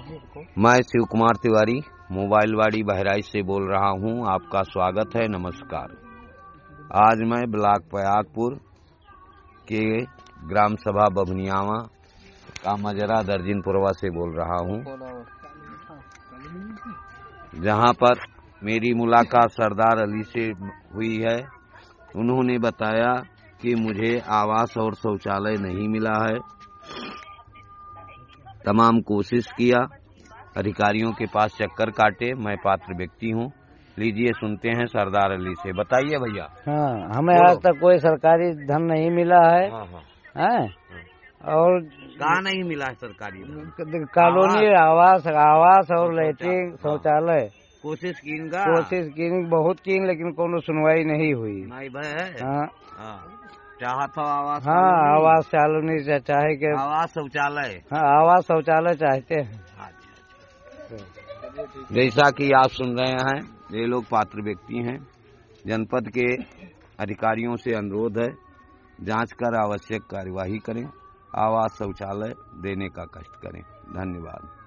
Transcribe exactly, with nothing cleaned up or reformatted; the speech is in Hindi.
मैं शिव कुमार तिवारी मोबाइल वाड़ी बहराइच से बोल रहा हूं। आपका स्वागत है। नमस्कार। आज मैं ब्लॉक पयागपुर के ग्राम सभा बभनियावा का मजरा दर्जिनपुरवा से बोल रहा हूं, जहां पर मेरी मुलाकात सरदार अली से हुई है। उन्होंने बताया कि मुझे आवास और शौचालय नहीं मिला है। तमाम कोशिश किया, अधिकारियों के पास चक्कर काटे। मैं पात्र व्यक्ति हूँ। लीजिए सुनते हैं सरदार अली से। बताइए भैया। हाँ, हमें आज तक कोई सरकारी धन नहीं मिला है। हाँ हाँ हैं? और कहाँ नहीं मिला है सरकारी धन? कॉलोनी आवास आवास और लैट्रिन शौचालय कोशिश की इनका कोशिश की बहुत की, लेकिन कोनो सुनवाई नहीं हुई। नहीं भाई। हाँ हाँ, चाहा था आवास। हाँ, आवास कॉलोनी चाहे के आवास शौचालय। हाँ, आवास शौचालय चाहते हैं। जैसा कि आप सुन रहे हैं, ये लोग पात्र व्यक्ति हैं। जनपद के अधिकारियों से अनुरोध है, जांच कर आवश्यक कार्यवाही करें, आवास शौचालय देने का कष्ट करें। धन्यवाद।